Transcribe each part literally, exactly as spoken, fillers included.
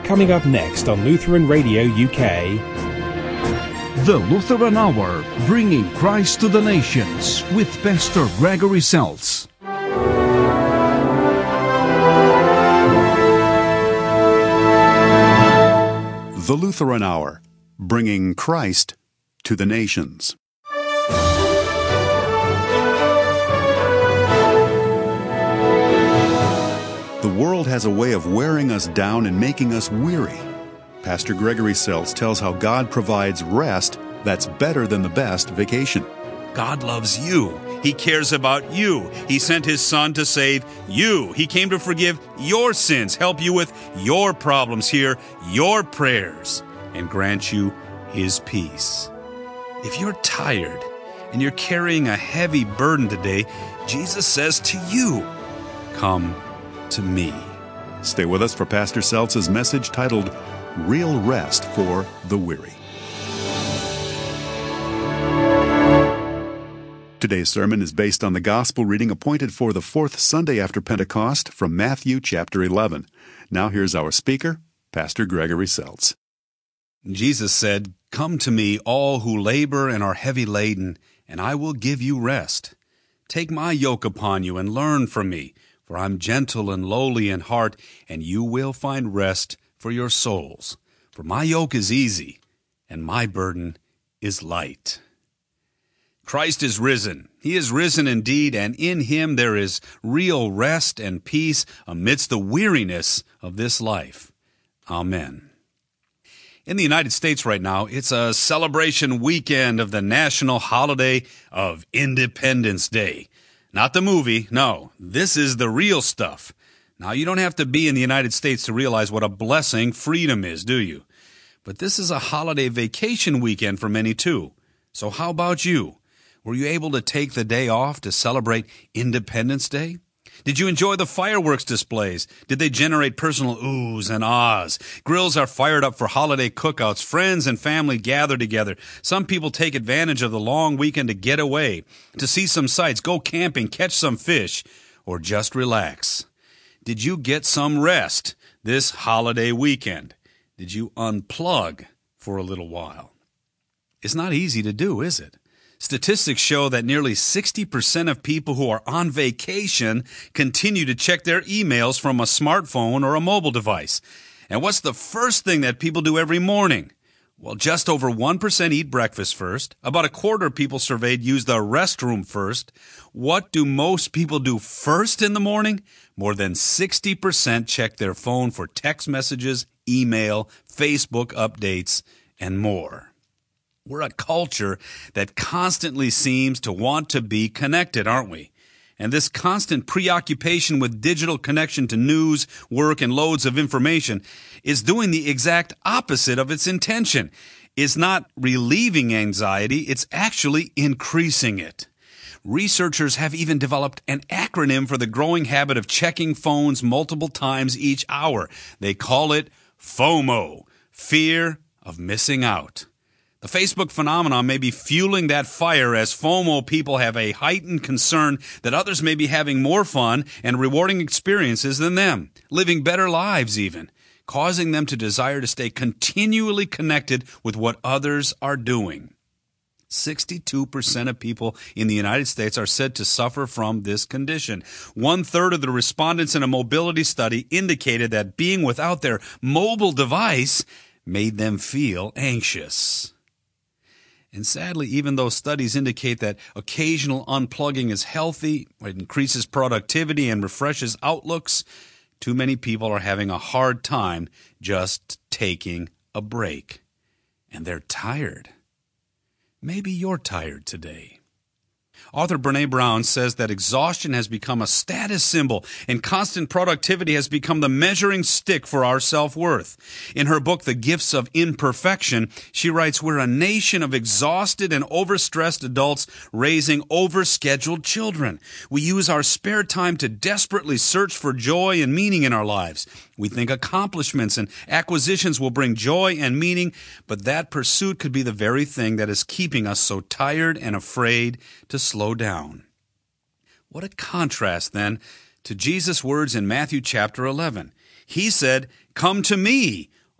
Coming up next on Lutheran Radio U K. The Lutheran Hour, bringing Christ to the nations with Pastor Gregory Seltz. The Lutheran Hour, bringing Christ to the nations. The world has a way of wearing us down and making us weary. Pastor Gregory Seltz tells how God provides rest that's better than the best vacation. God loves you. He cares about you. He sent His Son to save you. He came to forgive your sins, help you with your problems, hear your prayers, and grant you His peace. If you're tired and you're carrying a heavy burden today, Jesus says to you, "Come to me." Stay with us for Pastor Seltz's message titled, Real Rest for the Weary. Today's sermon is based on the gospel reading appointed for the fourth Sunday after Pentecost from Matthew chapter eleven. Now here's our speaker, Pastor Gregory Seltz. Jesus said, "Come to me, all who labor and are heavy laden, and I will give you rest. Take my yoke upon you and learn from me, for I'm gentle and lowly in heart, and you will find rest for your souls. For my yoke is easy, and my burden is light." Christ is risen. He is risen indeed, and in Him there is real rest and peace amidst the weariness of this life. Amen. In the United States right now, it's a celebration weekend of the national holiday of Independence Day. Not the movie, no. This is the real stuff. Now, you don't have to be in the United States to realize what a blessing freedom is, do you? But this is a holiday vacation weekend for many, too. So how about you? Were you able to take the day off to celebrate Independence Day? Did you enjoy the fireworks displays? Did they generate personal oohs and ahs? Grills are fired up for holiday cookouts. Friends and family gather together. Some people take advantage of the long weekend to get away, to see some sights, go camping, catch some fish, or just relax. Did you get some rest this holiday weekend? Did you unplug for a little while? It's not easy to do, is it? Statistics show that nearly sixty percent of people who are on vacation continue to check their emails from a smartphone or a mobile device. And what's the first thing that people do every morning? Well, just over one percent eat breakfast first. About a quarter of people surveyed use the restroom first. What do most people do first in the morning? More than sixty percent check their phone for text messages, email, Facebook updates, and more. We're a culture that constantly seems to want to be connected, aren't we? And this constant preoccupation with digital connection to news, work, and loads of information is doing the exact opposite of its intention. It's not relieving anxiety, it's actually increasing it. Researchers have even developed an acronym for the growing habit of checking phones multiple times each hour. They call it FOMO, fear of missing out. The Facebook phenomenon may be fueling that fire as FOMO people have a heightened concern that others may be having more fun and rewarding experiences than them, living better lives even, causing them to desire to stay continually connected with what others are doing. sixty-two percent of people in the United States are said to suffer from this condition. One-third of the respondents in a mobility study indicated that being without their mobile device made them feel anxious. And sadly, even though studies indicate that occasional unplugging is healthy, it increases productivity and refreshes outlooks, too many people are having a hard time just taking a break. And they're tired. Maybe you're tired today. Author Brené Brown says that exhaustion has become a status symbol and constant productivity has become the measuring stick for our self-worth. In her book, The Gifts of Imperfection, she writes, "We're a nation of exhausted and overstressed adults raising overscheduled children. We use our spare time to desperately search for joy and meaning in our lives. We think accomplishments and acquisitions will bring joy and meaning, but that pursuit could be the very thing that is keeping us so tired and afraid to slow down." What a contrast, then, to Jesus' words in Matthew chapter eleven. He said, "Come to me,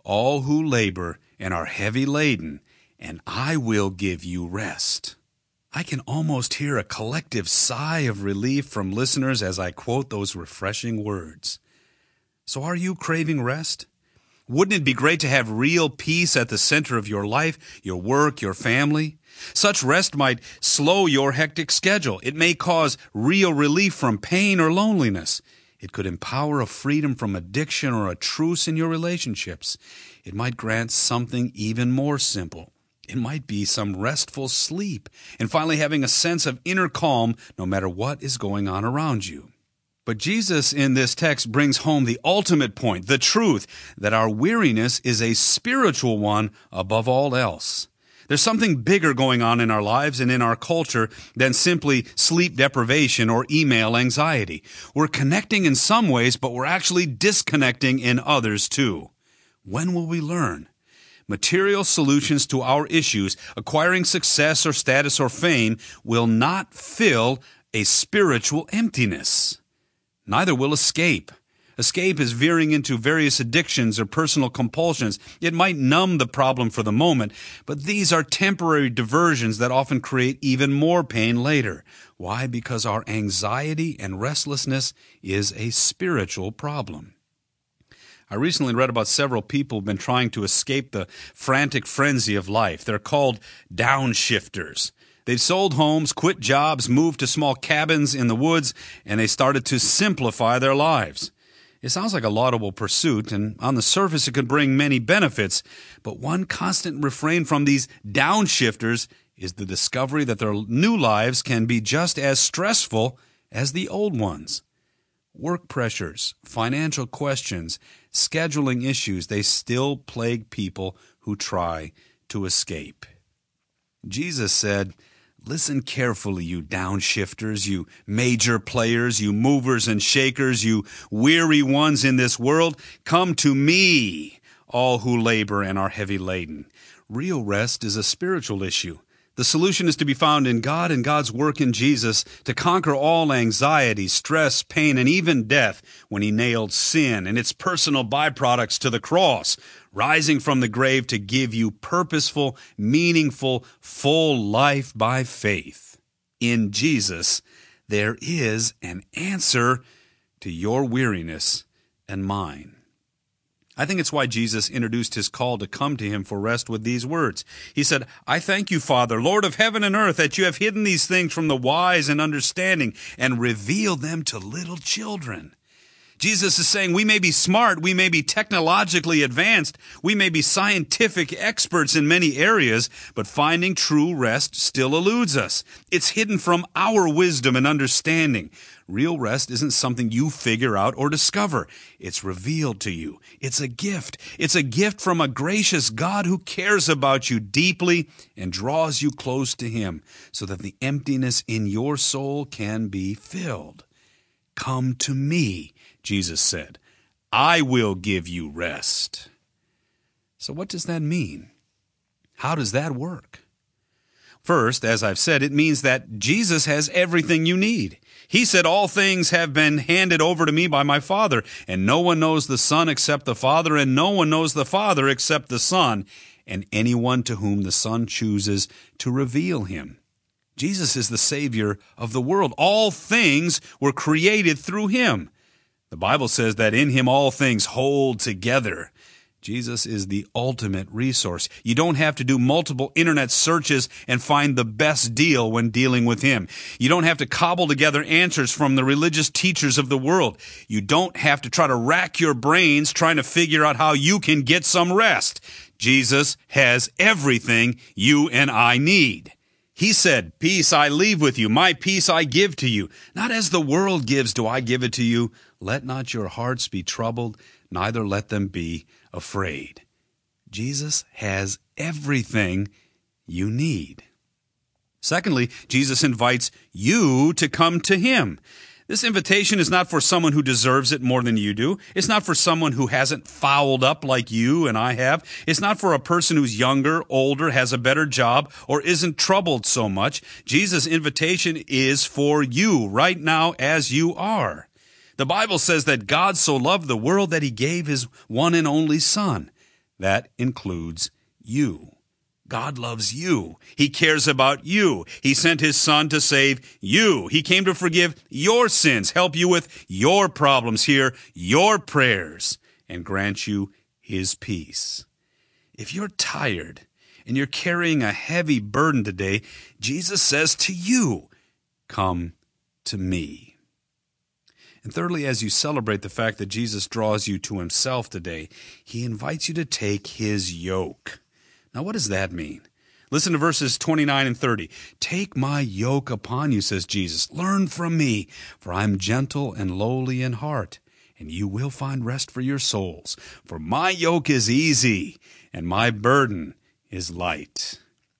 all who labor and are heavy laden, and I will give you rest." I can almost hear a collective sigh of relief from listeners as I quote those refreshing words. So are you craving rest? Wouldn't it be great to have real peace at the center of your life, your work, your family? Such rest might slow your hectic schedule. It may cause real relief from pain or loneliness. It could empower a freedom from addiction or a truce in your relationships. It might grant something even more simple. It might be some restful sleep and finally having a sense of inner calm no matter what is going on around you. But Jesus in this text brings home the ultimate point, the truth, that our weariness is a spiritual one above all else. There's something bigger going on in our lives and in our culture than simply sleep deprivation or email anxiety. We're connecting in some ways, but we're actually disconnecting in others too. When will we learn? Material solutions to our issues, acquiring success or status or fame, will not fill a spiritual emptiness. Neither will escape. Escape is veering into various addictions or personal compulsions. It might numb the problem for the moment, but these are temporary diversions that often create even more pain later. Why? Because our anxiety and restlessness is a spiritual problem. I recently read about several people who've been trying to escape the frantic frenzy of life. They're called downshifters. They've sold homes, quit jobs, moved to small cabins in the woods, and they started to simplify their lives. It sounds like a laudable pursuit, and on the surface it could bring many benefits, but one constant refrain from these downshifters is the discovery that their new lives can be just as stressful as the old ones. Work pressures, financial questions, scheduling issues, they still plague people who try to escape. Jesus said, "Listen carefully, you downshifters, you major players, you movers and shakers, you weary ones in this world. Come to me, all who labor and are heavy laden." Real rest is a spiritual issue. The solution is to be found in God and God's work in Jesus to conquer all anxiety, stress, pain, and even death when he nailed sin and its personal byproducts to the cross, rising from the grave to give you purposeful, meaningful, full life by faith. In Jesus, there is an answer to your weariness and mine. I think it's why Jesus introduced his call to come to him for rest with these words. He said, "I thank you, Father, Lord of heaven and earth, that you have hidden these things from the wise and understanding and revealed them to little children." Jesus is saying we may be smart, we may be technologically advanced, we may be scientific experts in many areas, but finding true rest still eludes us. It's hidden from our wisdom and understanding. Real rest isn't something you figure out or discover. It's revealed to you. It's a gift. It's a gift from a gracious God who cares about you deeply and draws you close to him so that the emptiness in your soul can be filled. "Come to me," Jesus said. "I will give you rest." So what does that mean? How does that work? First, as I've said, it means that Jesus has everything you need. He said, "All things have been handed over to me by my Father, and no one knows the Son except the Father, and no one knows the Father except the Son, and anyone to whom the Son chooses to reveal him." Jesus is the Savior of the world. All things were created through him. The Bible says that in him all things hold together. Jesus is the ultimate resource. You don't have to do multiple internet searches and find the best deal when dealing with him. You don't have to cobble together answers from the religious teachers of the world. You don't have to try to rack your brains trying to figure out how you can get some rest. Jesus has everything you and I need. He said, "Peace I leave with you, my peace I give to you. Not as the world gives do I give it to you. Let not your hearts be troubled, neither let them be afraid." Jesus has everything you need. Secondly, Jesus invites you to come to him. This invitation is not for someone who deserves it more than you do. It's not for someone who hasn't fouled up like you and I have. It's not for a person who's younger, older, has a better job, or isn't troubled so much. Jesus' invitation is for you right now as you are. The Bible says that God so loved the world that he gave his one and only Son. That includes you. God loves you. He cares about you. He sent His Son to save you. He came to forgive your sins, help you with your problems, hear your prayers, and grant you His peace. If you're tired and you're carrying a heavy burden today, Jesus says to you, come to me. And thirdly, as you celebrate the fact that Jesus draws you to Himself today, He invites you to take His yoke. Now, what does that mean? Listen to verses twenty-nine and thirty. Take my yoke upon you, says Jesus. Learn from me, for I am gentle and lowly in heart, and you will find rest for your souls. For my yoke is easy, and my burden is light.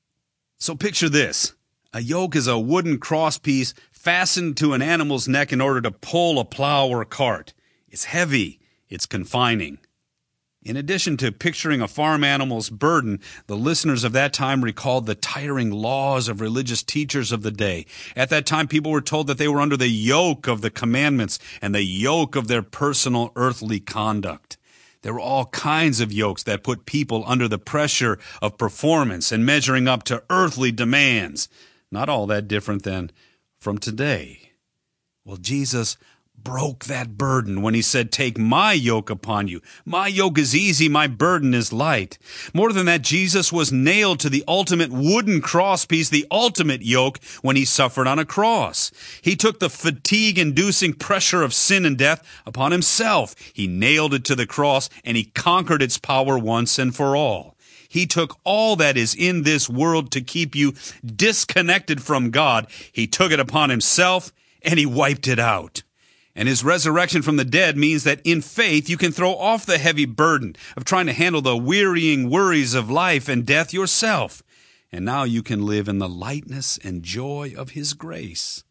So picture this. A yoke is a wooden crosspiece fastened to an animal's neck in order to pull a plow or a cart. It's heavy. It's confining. In addition to picturing a farm animal's burden, the listeners of that time recalled the tiring laws of religious teachers of the day. At that time, people were told that they were under the yoke of the commandments and the yoke of their personal earthly conduct. There were all kinds of yokes that put people under the pressure of performance and measuring up to earthly demands. Not all that different than from today. Well, Jesus broke that burden when He said, take my yoke upon you. My yoke is easy, my burden is light. More than that, Jesus was nailed to the ultimate wooden crosspiece, the ultimate yoke, when He suffered on a cross. He took the fatigue-inducing pressure of sin and death upon Himself. He nailed it to the cross, and He conquered its power once and for all. He took all that is in this world to keep you disconnected from God. He took it upon Himself, and He wiped it out. And His resurrection from the dead means that in faith you can throw off the heavy burden of trying to handle the wearying worries of life and death yourself. And now you can live in the lightness and joy of His grace.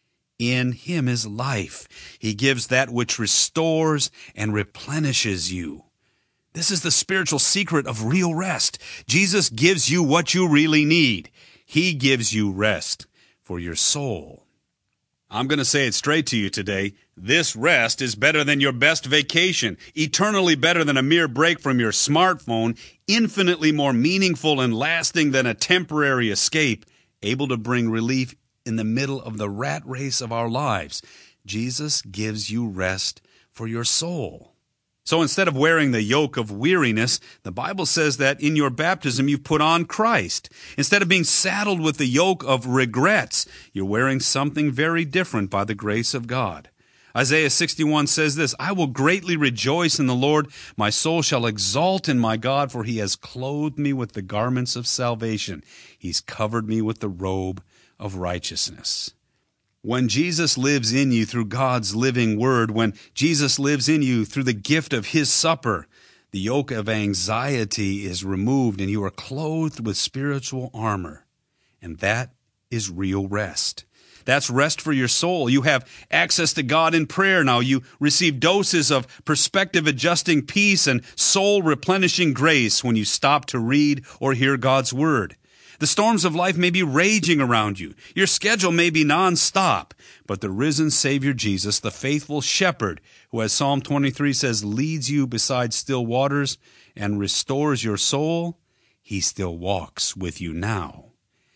In Him is life. He gives that which restores and replenishes you. This is the spiritual secret of real rest. Jesus gives you what you really need. He gives you rest for your soul. I'm going to say it straight to you today. This rest is better than your best vacation, eternally better than a mere break from your smartphone, infinitely more meaningful and lasting than a temporary escape, able to bring relief in the middle of the rat race of our lives. Jesus gives you rest for your soul. So instead of wearing the yoke of weariness, the Bible says that in your baptism you put on Christ. Instead of being saddled with the yoke of regrets, you're wearing something very different by the grace of God. Isaiah sixty-one says this, I will greatly rejoice in the Lord. My soul shall exult in my God, for He has clothed me with the garments of salvation. He's covered me with the robe of righteousness. When Jesus lives in you through God's living word, when Jesus lives in you through the gift of His supper, the yoke of anxiety is removed and you are clothed with spiritual armor. And that is real rest. That's rest for your soul. You have access to God in prayer now. You receive doses of perspective-adjusting peace and soul-replenishing grace when you stop to read or hear God's word. The storms of life may be raging around you. Your schedule may be nonstop. But the risen Savior Jesus, the faithful shepherd, who, as Psalm twenty-three says, leads you beside still waters and restores your soul, He still walks with you now.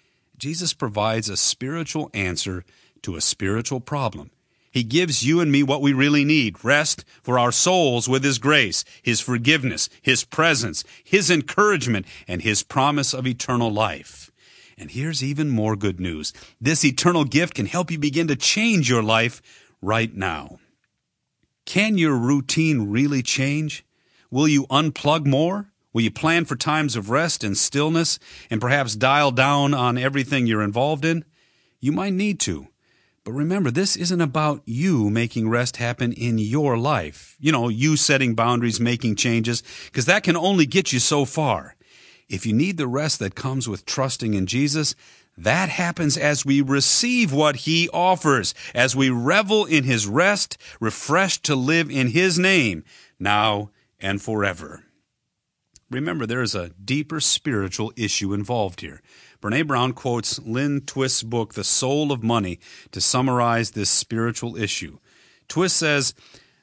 Jesus provides a spiritual answer to a spiritual problem. He gives you and me what we really need, rest for our souls with His grace, His forgiveness, His presence, His encouragement, and His promise of eternal life. And here's even more good news. This eternal gift can help you begin to change your life right now. Can your routine really change? Will you unplug more? Will you plan for times of rest and stillness and perhaps dial down on everything you're involved in? You might need to. But remember, this isn't about you making rest happen in your life. You know, you setting boundaries, making changes, because that can only get you so far. If you need the rest that comes with trusting in Jesus, that happens as we receive what He offers, as we revel in His rest, refreshed to live in His name, now and forever. Remember, there is a deeper spiritual issue involved here. Brene Brown quotes Lynn Twist's book, The Soul of Money, to summarize this spiritual issue. Twist says,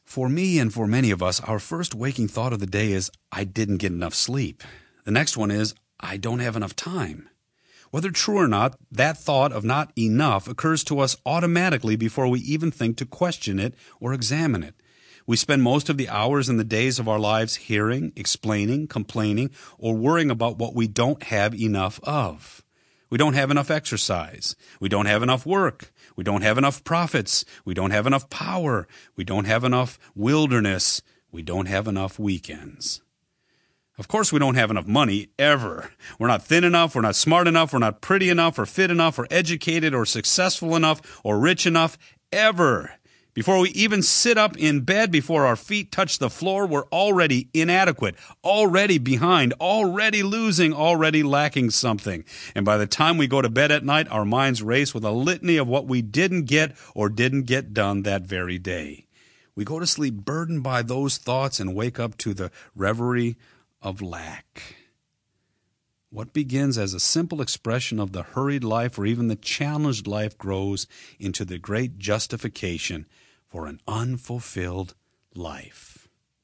For me and for many of us, our first waking thought of the day is, I didn't get enough sleep. The next one is, I don't have enough time. Whether true or not, that thought of not enough occurs to us automatically before we even think to question it or examine it. We spend most of the hours and the days of our lives hearing, explaining, complaining, or worrying about what we don't have enough of. We don't have enough exercise. We don't have enough work. We don't have enough profits. We don't have enough power. We don't have enough wilderness. We don't have enough weekends. Of course, we don't have enough money, ever. We're not thin enough, we're not smart enough, we're not pretty enough, or fit enough, or educated, or successful enough, or rich enough, ever. Before we even sit up in bed, before our feet touch the floor, we're already inadequate, already behind, already losing, already lacking something. And by the time we go to bed at night, our minds race with a litany of what we didn't get or didn't get done that very day. We go to sleep burdened by those thoughts and wake up to the reverie of lack. What begins as a simple expression of the hurried life or even the challenged life grows into the great justification for an unfulfilled life.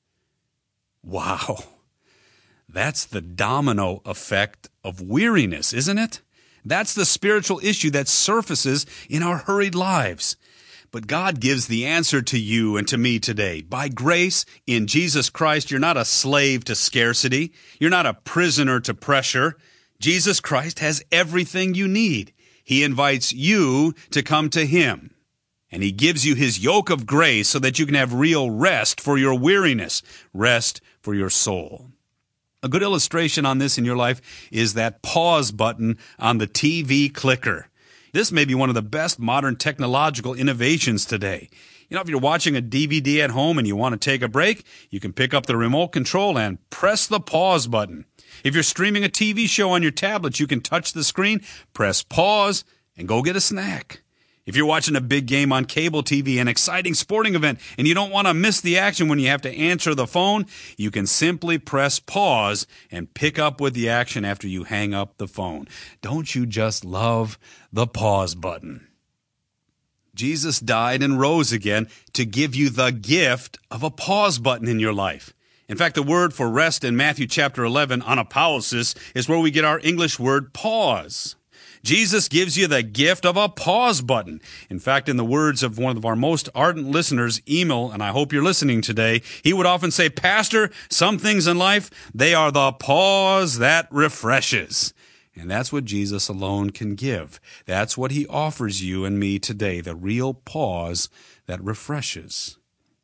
Wow. That's the domino effect of weariness, isn't it? That's the spiritual issue that surfaces in our hurried lives. But God gives the answer to you and to me today. By grace in Jesus Christ, you're not a slave to scarcity. You're not a prisoner to pressure. Jesus Christ has everything you need. He invites you to come to Him. And He gives you His yoke of grace so that you can have real rest for your weariness, rest for your soul. A good illustration on this in your life is that pause button on the T V clicker. This may be one of the best modern technological innovations today. You know, if you're watching a D V D at home and you want to take a break, you can pick up the remote control and press the pause button. If you're streaming a T V show on your tablet, you can touch the screen, press pause, and go get a snack. If you're watching a big game on cable T V, an exciting sporting event, and you don't want to miss the action when you have to answer the phone, you can simply press pause and pick up with the action after you hang up the phone. Don't you just love the pause button? Jesus died and rose again to give you the gift of a pause button in your life. In fact, the word for rest in Matthew chapter eleven, anapausis, is where we get our English word pause. Jesus gives you the gift of a pause button. In fact, in the words of one of our most ardent listeners, Emil, and I hope you're listening today, he would often say, Pastor, some things in life, they are the pause that refreshes. And that's what Jesus alone can give. That's what He offers you and me today, the real pause that refreshes.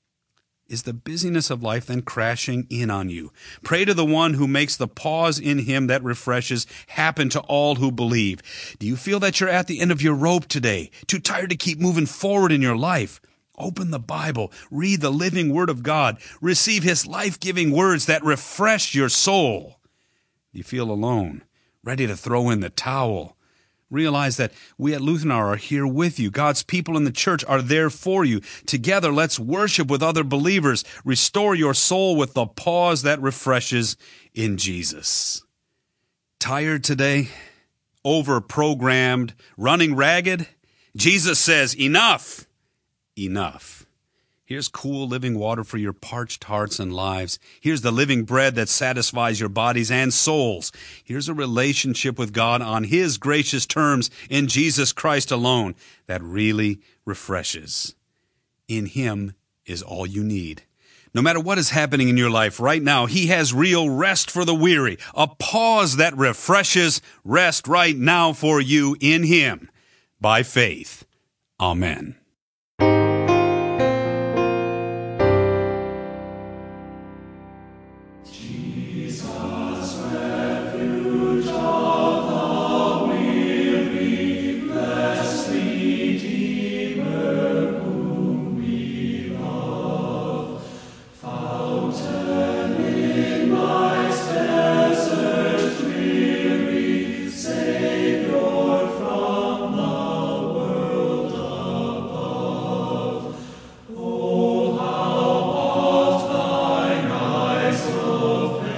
Is the busyness of life then crashing in on you? Pray to the one who makes the pause in Him that refreshes happen to all who believe. Do you feel that you're at the end of your rope today? Too tired to keep moving forward in your life? Open the Bible, read the living Word of God, receive His life-giving words that refresh your soul. Do you feel alone, ready to throw in the towel? Realize that we at Lutheran Hour are here with you. God's people in the church are there for you. Together, let's worship with other believers. Restore your soul with the pause that refreshes in Jesus. Tired today? Over-programmed? Running ragged? Jesus says, enough! Enough. Here's cool living water for your parched hearts and lives. Here's the living bread that satisfies your bodies and souls. Here's a relationship with God on His gracious terms in Jesus Christ alone that really refreshes. In Him is all you need. No matter what is happening in your life right now, He has real rest for the weary, a pause that refreshes, rest right now for you in Him. By faith. Amen. Oh, how oft thine eyes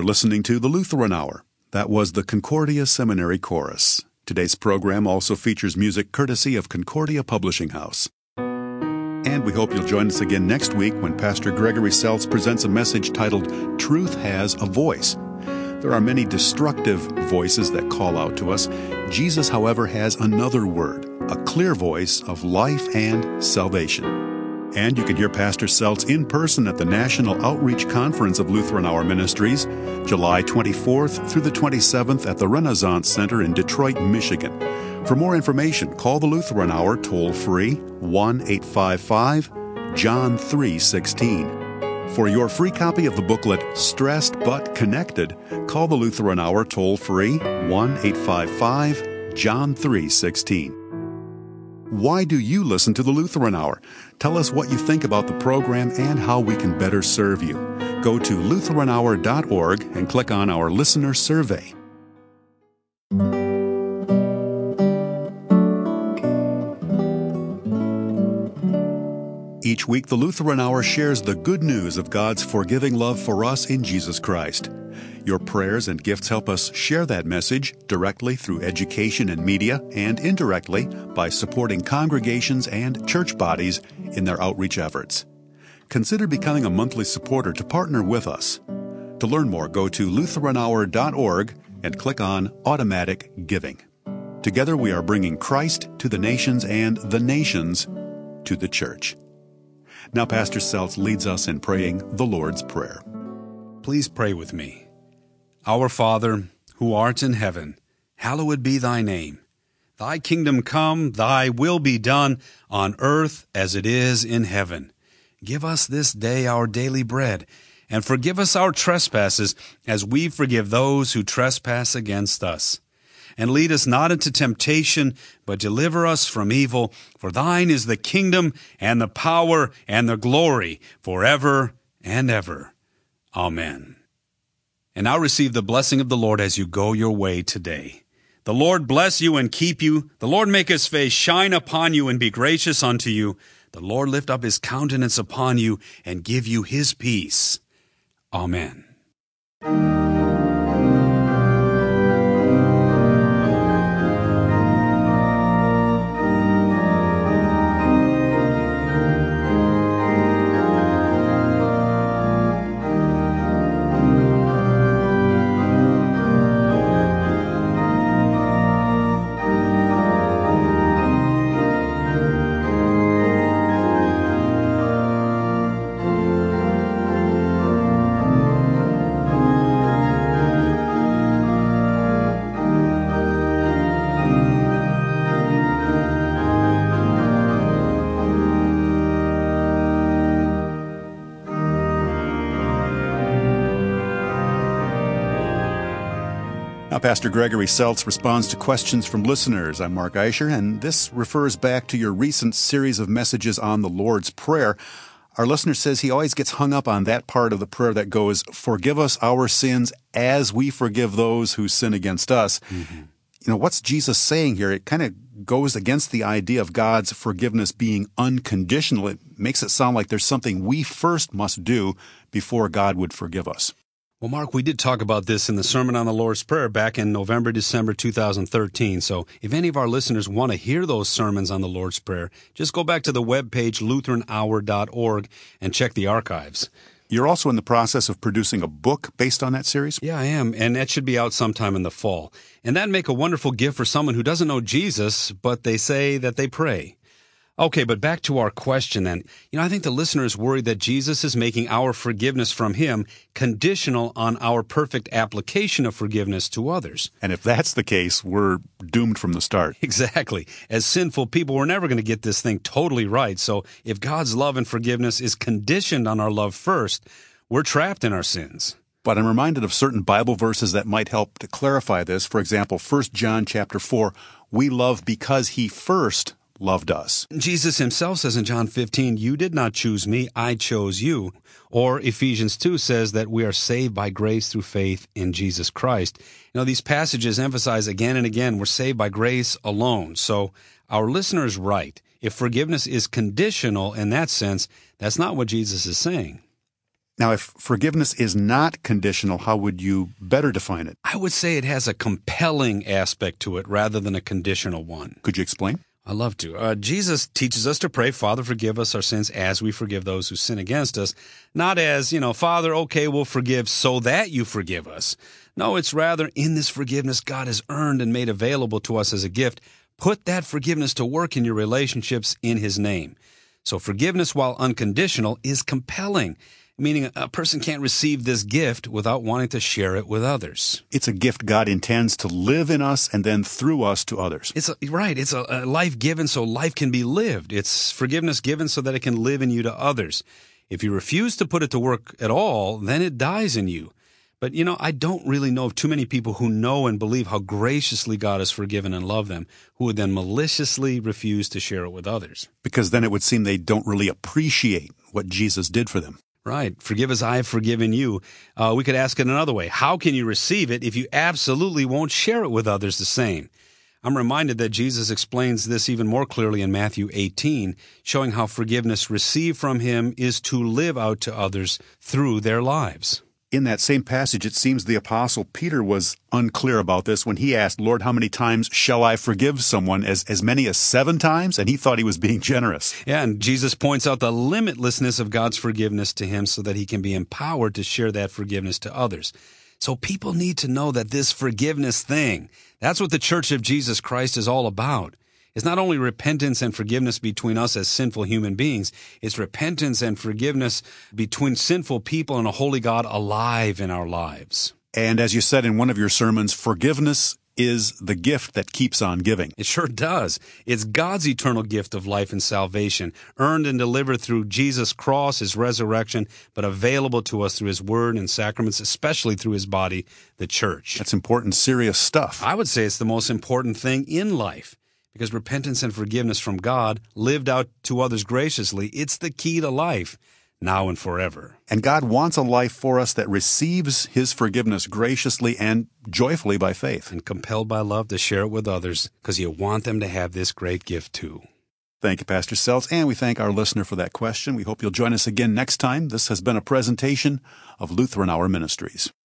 You're listening to the Lutheran Hour. That was the Concordia Seminary Chorus. Today's program also features music courtesy of Concordia Publishing House. And we hope you'll join us again next week when Pastor Gregory Seltz presents a message titled, Truth Has a Voice. There are many destructive voices that call out to us. Jesus, however, has another word, a clear voice of life and salvation. And you can hear Pastor Seltz in person at the National Outreach Conference of Lutheran Hour Ministries, July twenty-fourth through the twenty-seventh at the Renaissance Center in Detroit, Michigan. For more information, call the Lutheran Hour toll-free one eight five five John three sixteen. For your free copy of the booklet, Stressed But Connected, call the Lutheran Hour toll-free one eight five five John three sixteen. Why do you listen to the Lutheran Hour? Tell us what you think about the program and how we can better serve you. Go to lutheran hour dot org and click on our listener survey. Each week, the Lutheran Hour shares the good news of God's forgiving love for us in Jesus Christ. Your prayers and gifts help us share that message directly through education and media and indirectly by supporting congregations and church bodies in their outreach efforts. Consider becoming a monthly supporter to partner with us. To learn more, go to lutheran hour dot org and click on Automatic Giving. Together we are bringing Christ to the nations and the nations to the church. Now Pastor Seltz leads us in praying the Lord's Prayer. Please pray with me. Our Father, who art in heaven, hallowed be thy name. Thy kingdom come, thy will be done, on earth as it is in heaven. Give us this day our daily bread, and forgive us our trespasses, as we forgive those who trespass against us. And lead us not into temptation, but deliver us from evil. For thine is the kingdom, and the power, and the glory, forever and ever. Amen. And now receive the blessing of the Lord as you go your way today. The Lord bless you and keep you. The Lord make his face shine upon you and be gracious unto you. The Lord lift up his countenance upon you and give you his peace. Amen. Now, Pastor Gregory Seltz responds to questions from listeners. I'm Mark Eicher, and this refers back to your recent series of messages on the Lord's Prayer. Our listener says he always gets hung up on that part of the prayer that goes, forgive us our sins as we forgive those who sin against us. Mm-hmm. You know, what's Jesus saying here? It kind of goes against the idea of God's forgiveness being unconditional. It makes it sound like there's something we first must do before God would forgive us. Well, Mark, we did talk about this in the Sermon on the Lord's Prayer back in November, December two thousand thirteen. So if any of our listeners want to hear those sermons on the Lord's Prayer, just go back to the webpage lutheran hour dot org and check the archives. You're also in the process of producing a book based on that series? Yeah, I am, and that should be out sometime in the fall. And that'd make a wonderful gift for someone who doesn't know Jesus, but they say that they pray. Okay, but back to our question then. You know, I think the listener is worried that Jesus is making our forgiveness from him conditional on our perfect application of forgiveness to others. And if that's the case, we're doomed from the start. Exactly. As sinful people, we're never going to get this thing totally right. So if God's love and forgiveness is conditioned on our love first, we're trapped in our sins. But I'm reminded of certain Bible verses that might help to clarify this. For example, First John chapter four, we love because he first loved us. Jesus himself says in John fifteen, you did not choose me, I chose you. Or Ephesians two says that we are saved by grace through faith in Jesus Christ. You know, these passages emphasize again and again we're saved by grace alone. So our listener is right. If forgiveness is conditional in that sense, that's not what Jesus is saying. Now, if forgiveness is not conditional, how would you better define it? I would say it has a compelling aspect to it rather than a conditional one. Could you explain? I love to. Uh, Jesus teaches us to pray, Father, forgive us our sins as we forgive those who sin against us. Not as, you know, Father, okay, we'll forgive so that you forgive us. No, it's rather in this forgiveness God has earned and made available to us as a gift. Put that forgiveness to work in your relationships in His name. So forgiveness, while unconditional, is compelling, meaning a person can't receive this gift without wanting to share it with others. It's a gift God intends to live in us and then through us to others. It's a, right. It's a, a life given so life can be lived. It's forgiveness given so that it can live in you to others. If you refuse to put it to work at all, then it dies in you. But, you know, I don't really know of too many people who know and believe how graciously God has forgiven and loved them, who would then maliciously refuse to share it with others. Because then it would seem they don't really appreciate what Jesus did for them. Right. Forgive as I have forgiven you. Uh, we could ask it another way. How can you receive it if you absolutely won't share it with others the same? I'm reminded that Jesus explains this even more clearly in Matthew eighteen, showing how forgiveness received from Him is to live out to others through their lives. In that same passage, it seems the Apostle Peter was unclear about this when he asked, Lord, how many times shall I forgive someone? As, as many as seven times? And he thought he was being generous. Yeah, and Jesus points out the limitlessness of God's forgiveness to him so that he can be empowered to share that forgiveness to others. So people need to know that this forgiveness thing, that's what the Church of Jesus Christ is all about. It's not only repentance and forgiveness between us as sinful human beings, it's repentance and forgiveness between sinful people and a holy God alive in our lives. And as you said in one of your sermons, forgiveness is the gift that keeps on giving. It sure does. It's God's eternal gift of life and salvation, earned and delivered through Jesus' cross, His resurrection, but available to us through His word and sacraments, especially through His body, the church. That's important, serious stuff. I would say it's the most important thing in life. Because repentance and forgiveness from God, lived out to others graciously, it's the key to life, now and forever. And God wants a life for us that receives His forgiveness graciously and joyfully by faith. And compelled by love to share it with others, because you want them to have this great gift too. Thank you, Pastor Seltz, and we thank our listener for that question. We hope you'll join us again next time. This has been a presentation of Lutheran Hour Ministries.